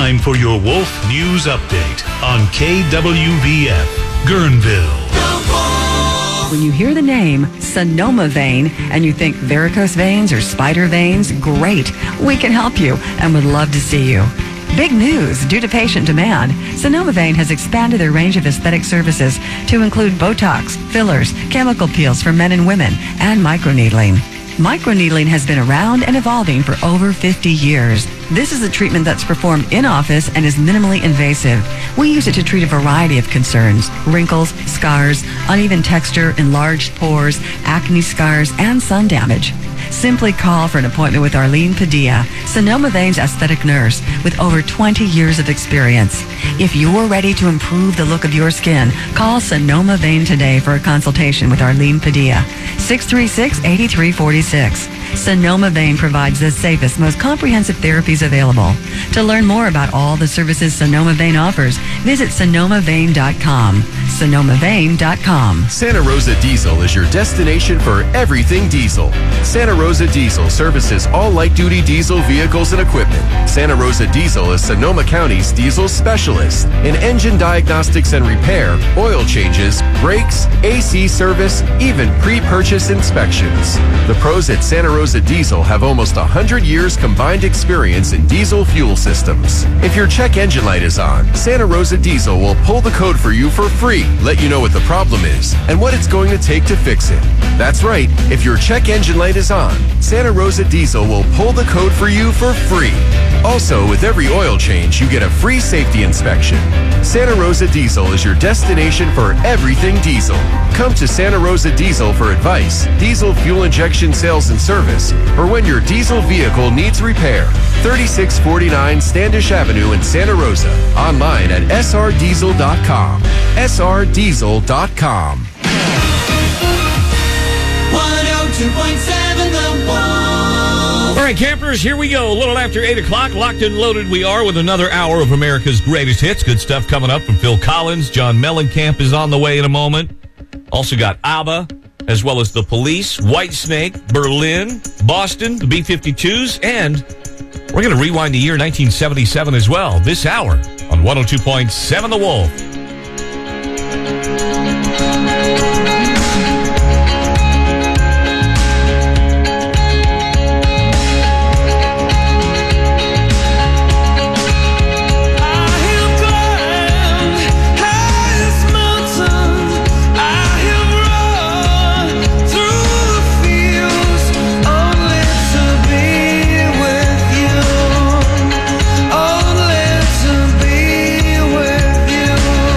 time for your Wolf News Update on KWVF, Guerneville. When you hear the name Sonoma Vein and you think varicose veins or spider veins, great. We can help you and would love to see you. Big news. Due to patient demand, Sonoma Vein has expanded their range of aesthetic services to include Botox, fillers, chemical peels for men and women, and microneedling. Microneedling has been around and evolving for over 50 years. This is a treatment that's performed in office and is minimally invasive. We use it to treat a variety of concerns: wrinkles, scars, uneven texture, enlarged pores, acne scars, and sun damage. Simply call for an appointment with Arlene Padilla, Sonoma Vein's aesthetic nurse with over 20 years of experience. If you're ready to improve the look of your skin, call Sonoma Vein today for a consultation with Arlene Padilla, 636-8346. Sonoma Vein provides the safest, most comprehensive therapies available. To learn more about all the services Sonoma Vein offers, visit sonomavein.com. sonomavein.com. Santa Rosa Diesel is your destination for everything diesel. Santa Rosa Diesel services all light-duty diesel vehicles and equipment. Santa Rosa Diesel is Sonoma County's diesel specialist in engine diagnostics and repair, oil changes, brakes, AC service, even pre-purchase inspections. The pros at Santa Rosa Diesel have almost 100 years combined experience in diesel fuel systems. If your check engine light is on, Santa Rosa Diesel will pull the code for you for free, let you know what the problem is and what it's going to take to fix it. That's right, if your check engine light is on, Santa Rosa Diesel will pull the code for you for free. Also, with every oil change, you get a free safety inspection. Santa Rosa Diesel is your destination for everything diesel. Come to Santa Rosa Diesel for advice, diesel fuel injection sales and service, or when your diesel vehicle needs repair. 3649 Standish Avenue in Santa Rosa. Online at srdiesel.com. srdiesel.com. 102.7 The Wolf. All right, campers, here we go. A little after 8 o'clock, locked and loaded we are with another hour of America's greatest hits. Good stuff coming up from Phil Collins. John Mellencamp is on the way in a moment. Also got ABBA, as well as The Police, Whitesnake, Berlin, Boston, the B-52s, and we're going to rewind the year 1977 as well this hour on 102.7 The Wolf. Only to be with you.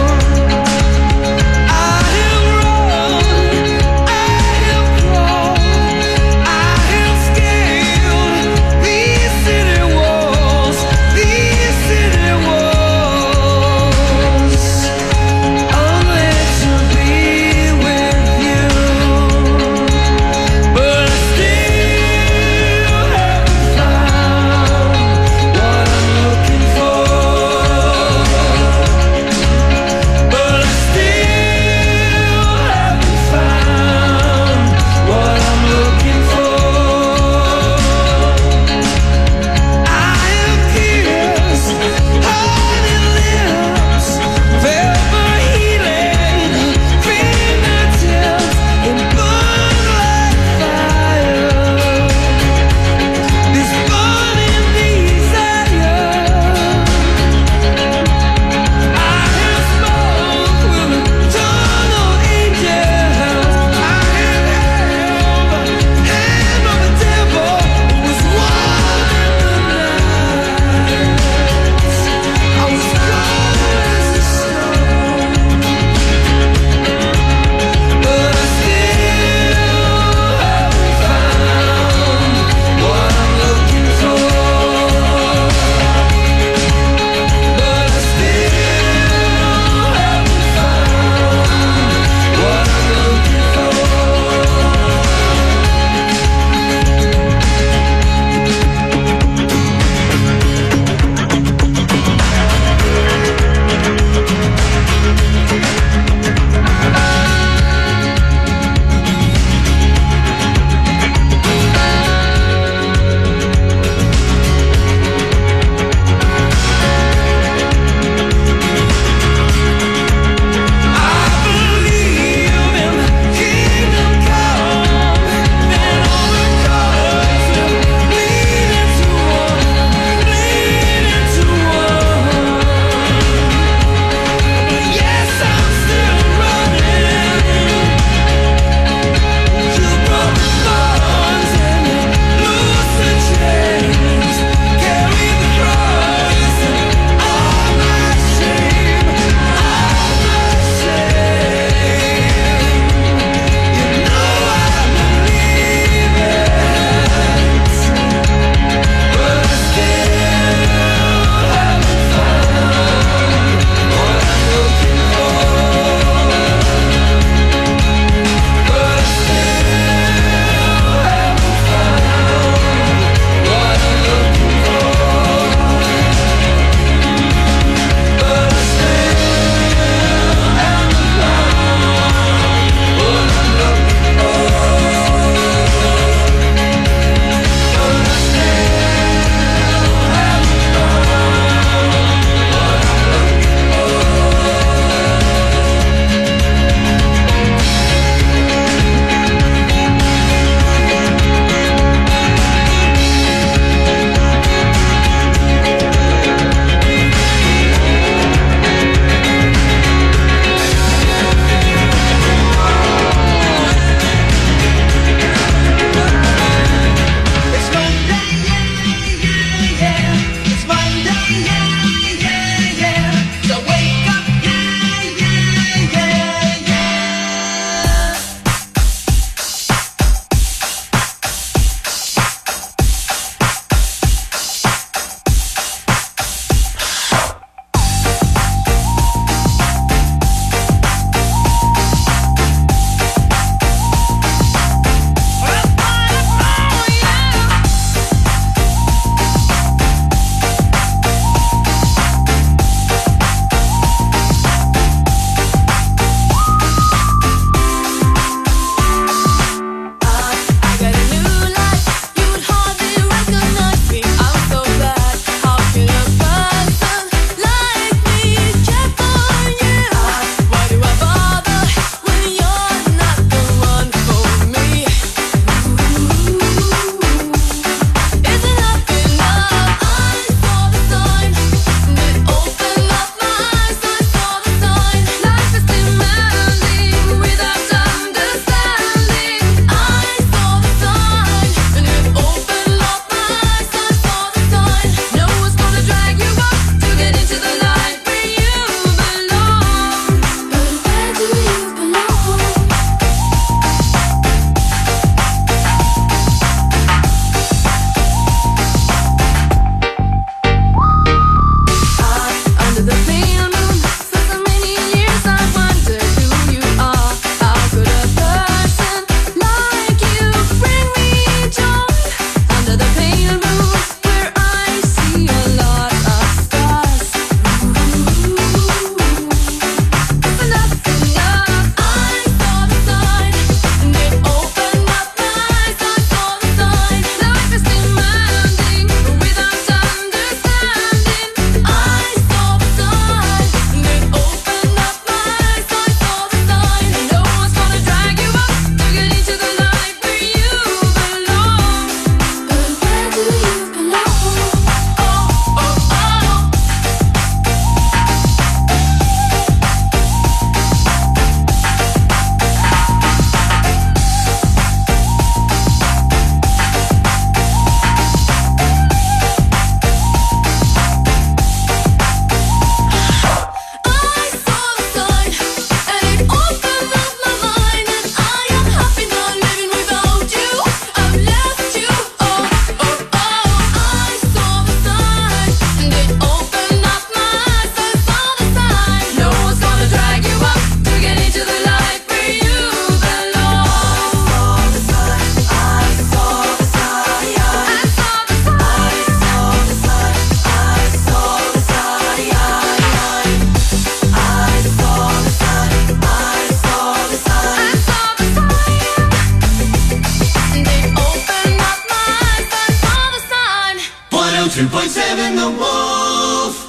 102.7 The Wolf.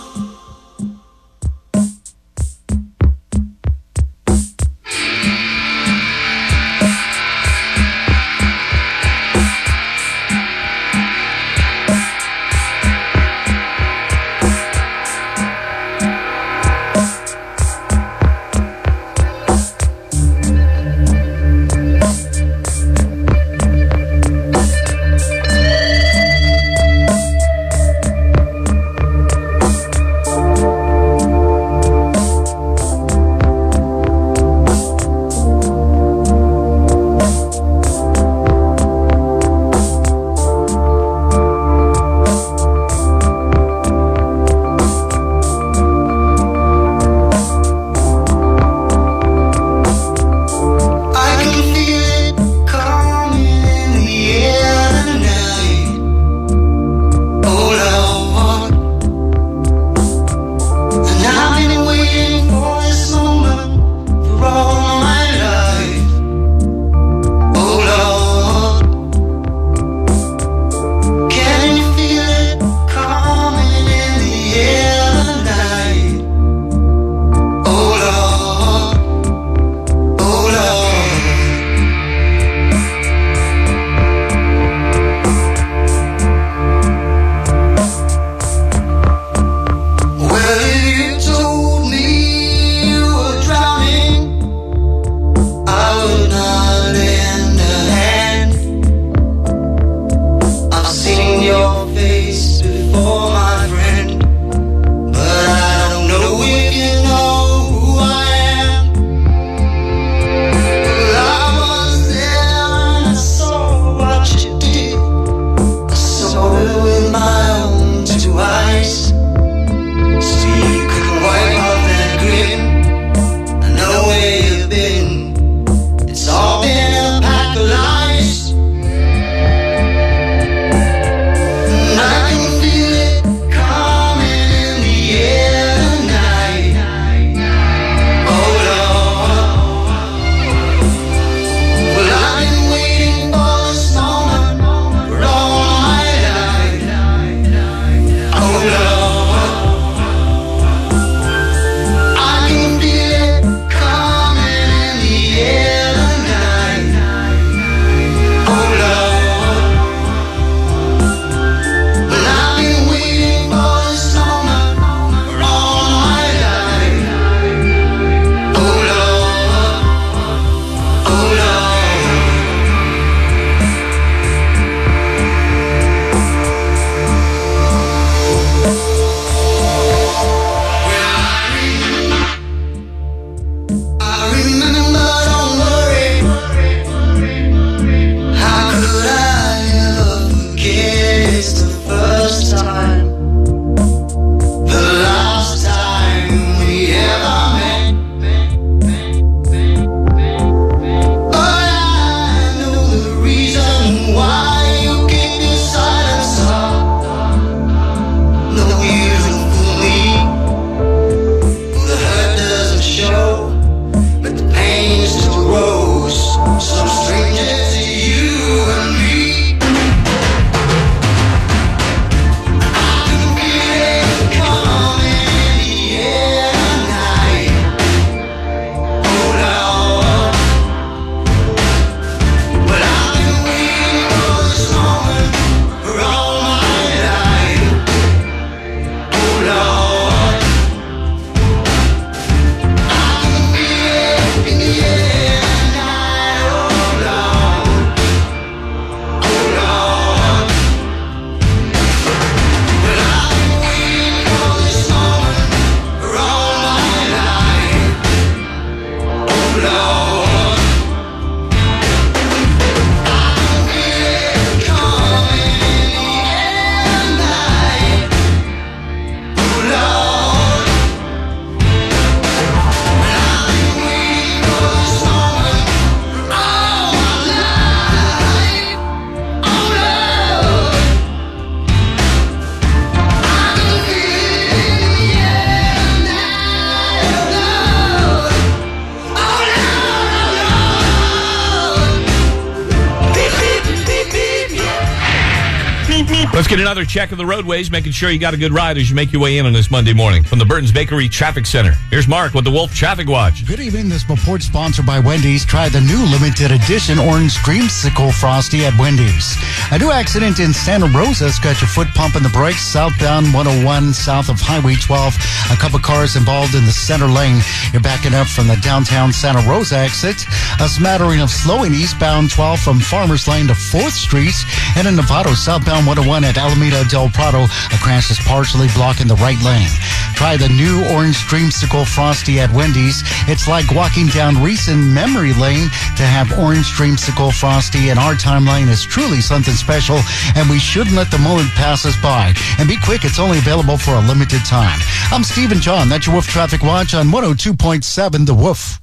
another check of the roadways, making sure you got a good ride as you make your way in on this Monday morning. From the Burton's Bakery Traffic Center, here's Mark with the Wolf Traffic Watch. Good evening. This report sponsored by Wendy's. Try the new limited edition orange dreamsicle frosty at Wendy's. A new accident in Santa Rosa's got your foot pumping the brakes. Southbound 101 south of Highway 12. A couple cars involved in the center lane. You're backing up from the downtown Santa Rosa exit. A smattering of slowing eastbound 12 from Farmers Lane to 4th Street. And in Novato, southbound 101 at Alameda Del Prado. A crash is partially blocking the right lane. Try the new orange dreamsicle frosty at Wendy's. It's like walking down recent memory lane to have orange dreamsicle frosty, and our timeline is truly something special, and we shouldn't let the moment pass us by. And be quick, it's only available for a limited time. I'm Stephen John. That's your Wolf Traffic Watch on 102.7 The Wolf.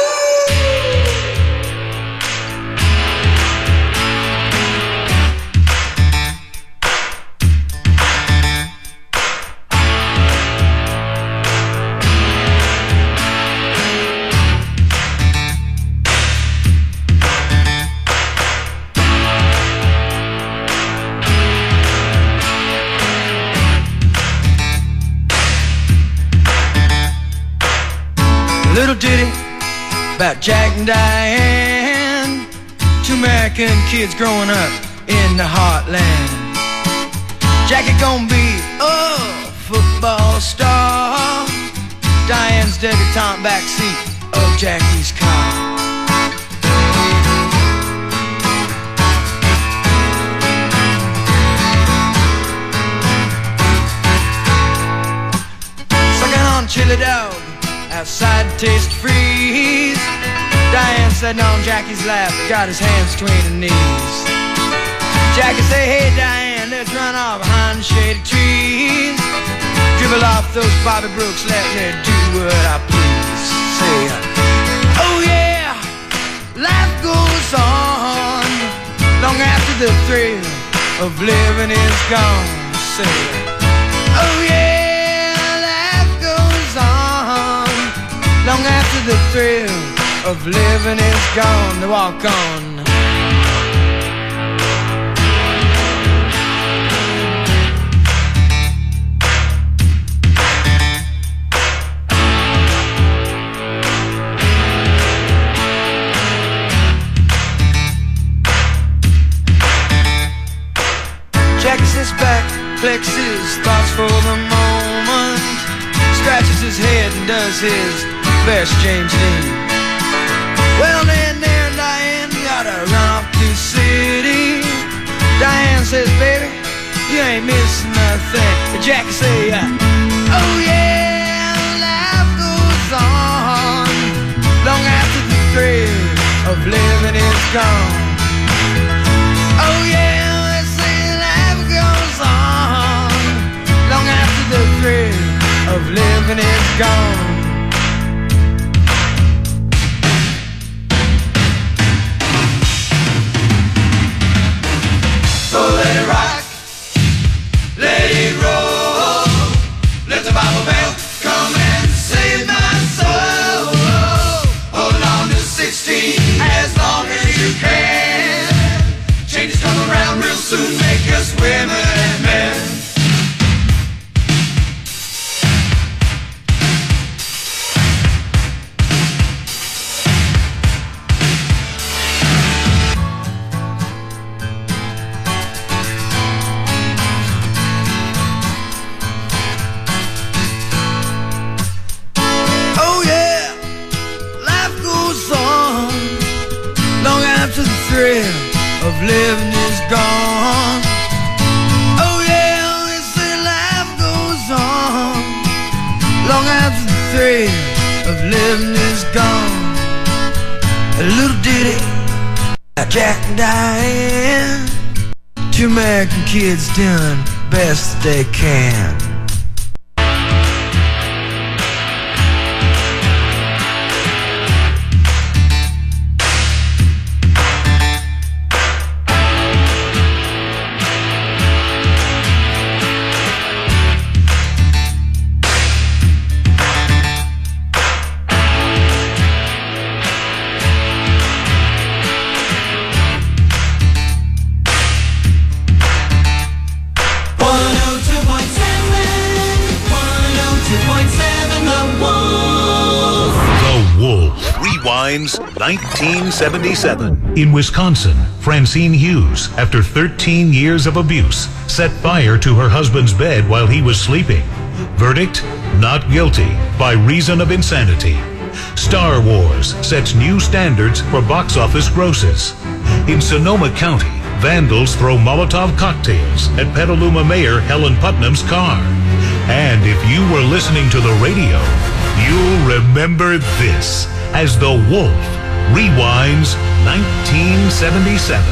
Little ditty about Jack and Diane, two American kids growing up in the heartland. Jackie gonna be a football star, Diane's debutante backseat of Jackie's car. Sucking on chili dog outside Taste Freeze. Diane sitting on Jackie's lap, got his hands between her knees. Jackie say, hey Diane, let's run off behind the shady trees. Dribble off those Bobby Brooks, let me do what I please. Say, oh yeah, life goes on long after the thrill of living is gone. Say, oh yeah, long after the thrill of living is gone. To walk on. Jackie sits back, flexes thoughts for the moment, scratches his head and does his best James Dean. Well, then there, Diane, gotta run off to the city. Diane says, baby, you ain't missing nothing. Jackie say, oh yeah, life goes on long after the thrill of living is gone. Oh yeah, they say life goes on long after the thrill of living is gone. So let it rock, let it roll, let the Bible bell come and save my soul. Hold on to 16 as long as you can. Changes come around real soon, make us women and men. Of living is gone. Oh yeah, they say life goes on long after the thrill of living is gone. A little ditty about Jack and Diane, two American kids doing best they can. Rewinds 1977. In Wisconsin, Francine Hughes, after 13 years of abuse, set fire to her husband's bed while he was sleeping. Verdict: not guilty by reason of insanity. Star Wars sets new standards for box office grosses. In Sonoma County, vandals throw Molotov cocktails at Petaluma Mayor Helen Putnam's car. And if you were listening to the radio, you'll remember this as The Wolf rewinds 1977.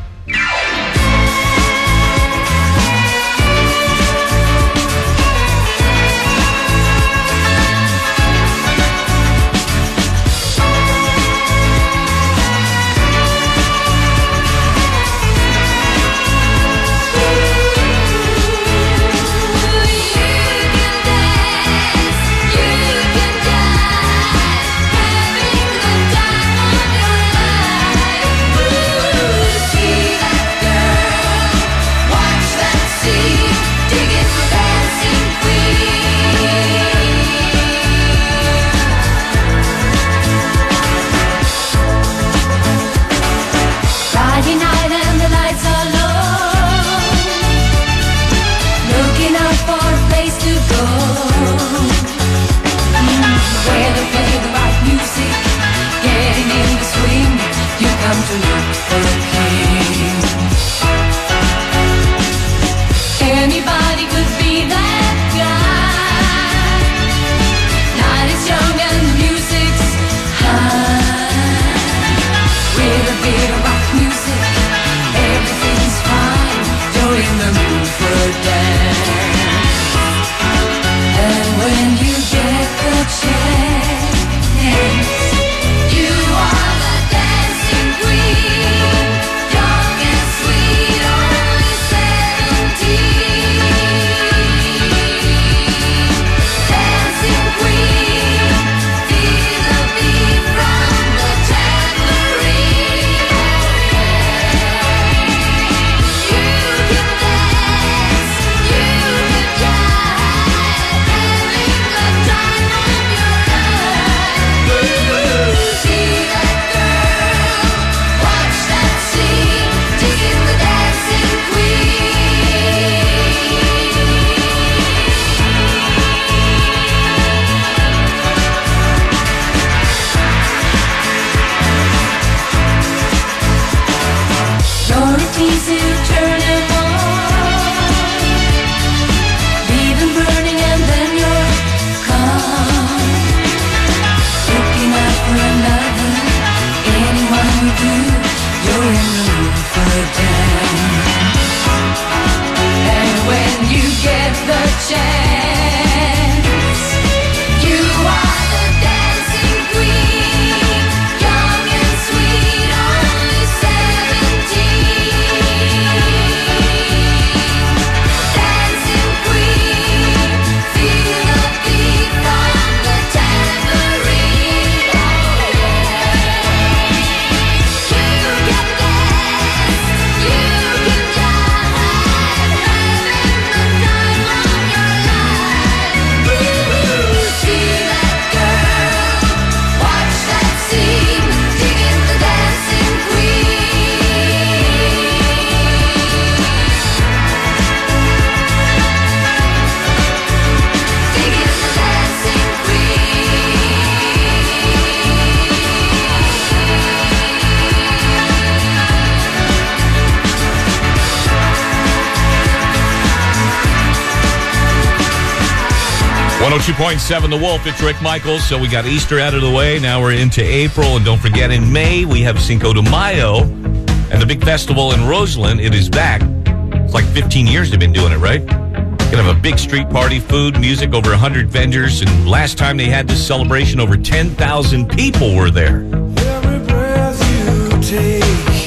.7 The Wolf. It's Rick Michaels. So we got Easter out of the way. Now we're into April. And don't forget, in May, we have Cinco de Mayo and the big festival in Roseland. It is back. It's like 15 years they've been doing it, right? Gonna have a big street party, food, music, over 100 vendors. And last time they had this celebration, over 10,000 people were there. Every breath you take,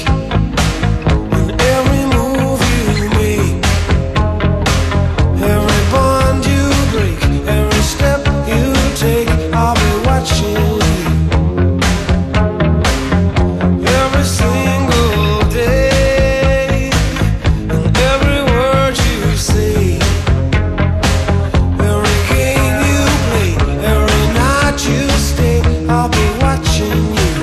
and every move you make, every bond you break, every step you take, I'll be watching you. Every single day, and every word you say, every game you play, every night you stay, I'll be watching you.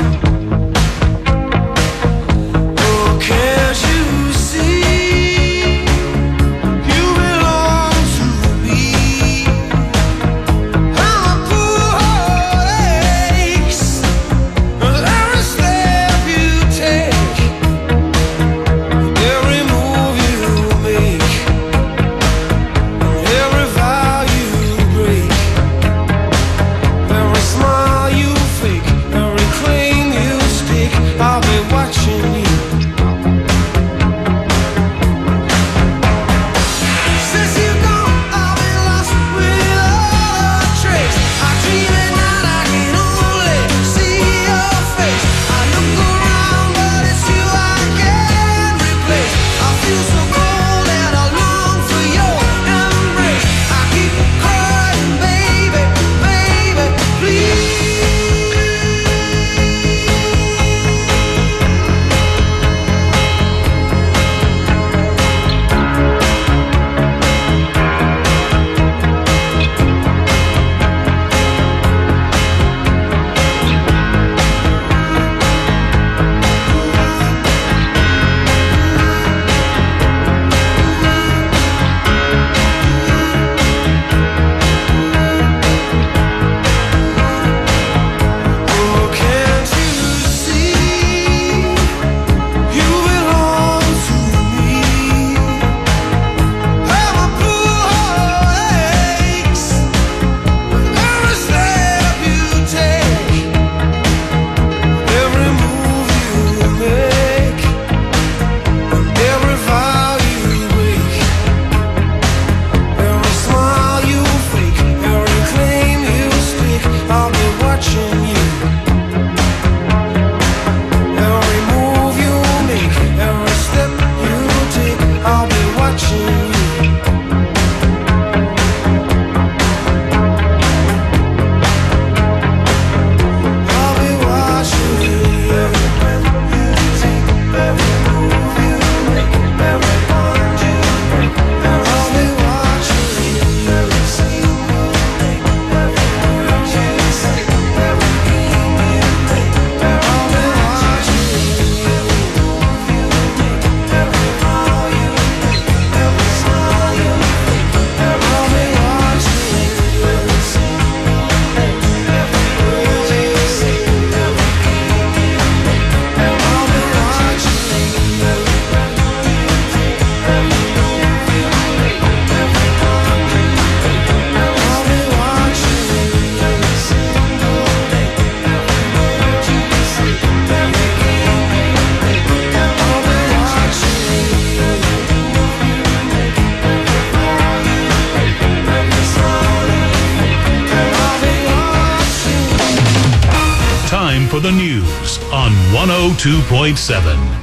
the news on 102.7.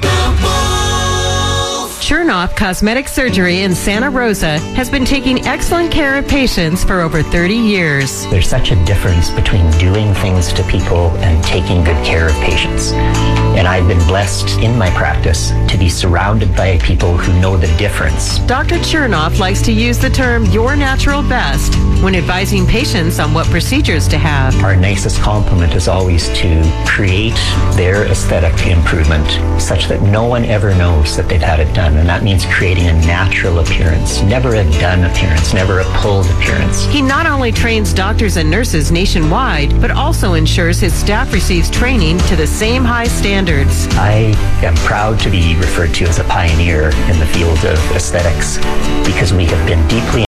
Chernoff Cosmetic Surgery in Santa Rosa has been taking excellent care of patients for over 30 years. There's such a difference between doing things to people and taking good care of patients. And I've been blessed in my practice to be surrounded by people who know the difference. Dr. Chernoff likes to use the term your natural best when advising patients on what procedures to have. Our nicest compliment is always to create their aesthetic improvement such that no one ever knows that they've had it done. And that means creating a natural appearance, never a done appearance, never a pulled appearance. He not only trains doctors and nurses nationwide, but also ensures his staff receives training to the same high standards. I am proud to be referred to as a pioneer in the field of aesthetics because we have been deeply